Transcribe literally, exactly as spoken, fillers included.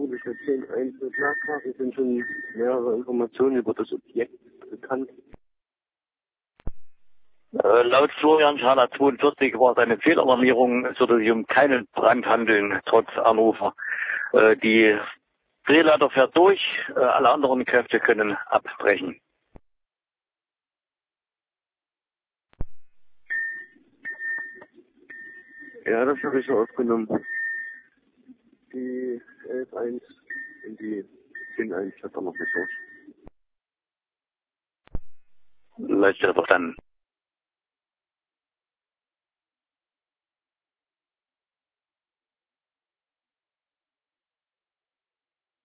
rufe ich mit zehn eins mit Nachfragen. Es sind schon mehrere Informationen über das Objekt bekannt. Äh, laut Florian Schala zweiundvierzig war es eine Fehlalarmierung. Es würde sich um keinen Brand handeln, trotz Anrufer. Äh, die Drehleiter fährt durch, äh, alle anderen Kräfte können abbrechen. Ja, das habe ich so aufgenommen. Die elf eins und die zehn eins hat er noch nicht durch. Letztere verstanden.